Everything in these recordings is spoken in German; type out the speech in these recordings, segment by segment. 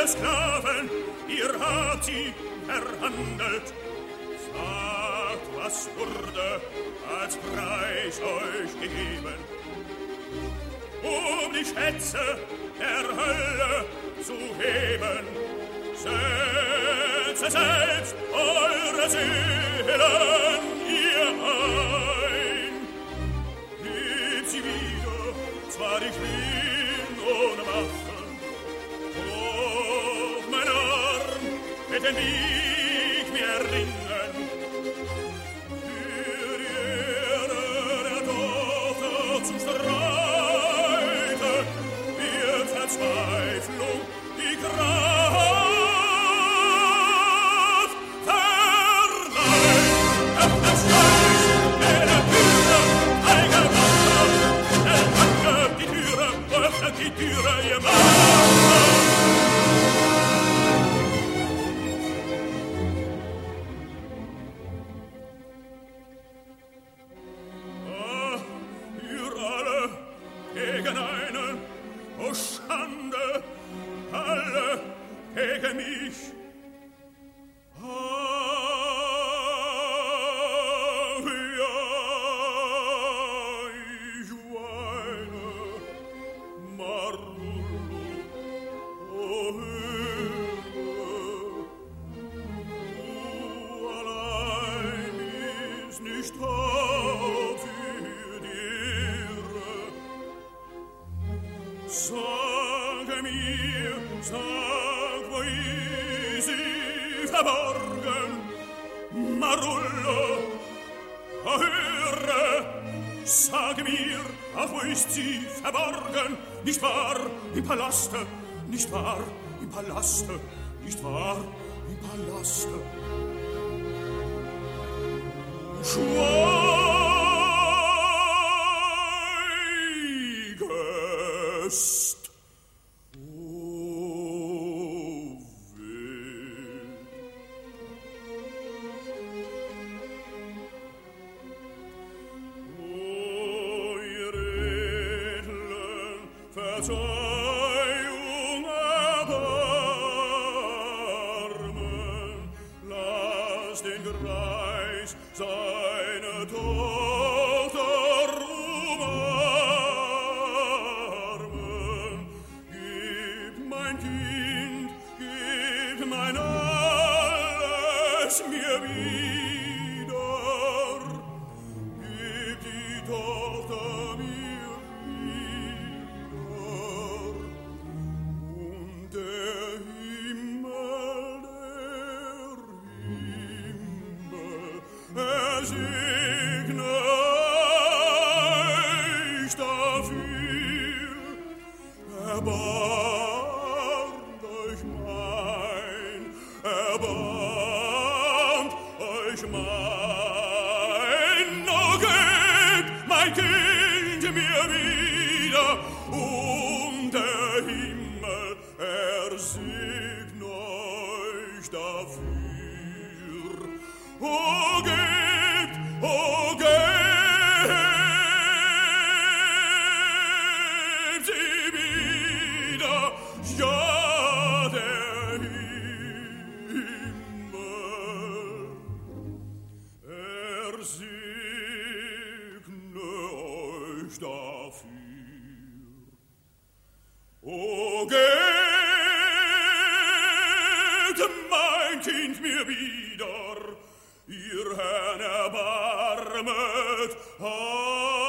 Sklaven, ihr habt sie verhandelt. Sagt, was wurde als Preis euch gegeben, um die Schätze der Hölle zu heben. Setze selbst eure Seelen ihr ein. Gebt sie wieder, zwar ich bin ohne Waffen. Auf mein Arm mit den Weg mir ringen. Für die Ehre der Tochter zu streiten, wird Verzweiflung die Kraft verleihen. Das Scheiß der Türe, eiger Wachter, öffnet die Türe, ihr Wachter. Gegen einen, oh Schande, alle gegen mich. Ach ja, ich weine, Marullo, oh Hilfe, du allein bist nicht taub für die Irre. Sag, wo ist sie verborgen, Marullo, höre, sag mir, wo ist sie verborgen, nicht wahr, im Palaste, nicht wahr, im Palaste, nicht wahr, im Palaste. Schweigest. Verzeihung erbarmen, lass den Greis seine Tochter umarmen. Gib mein Kind, gib mein alles mir wieder, gib die Tochter mir.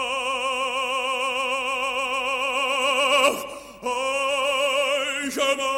Come on!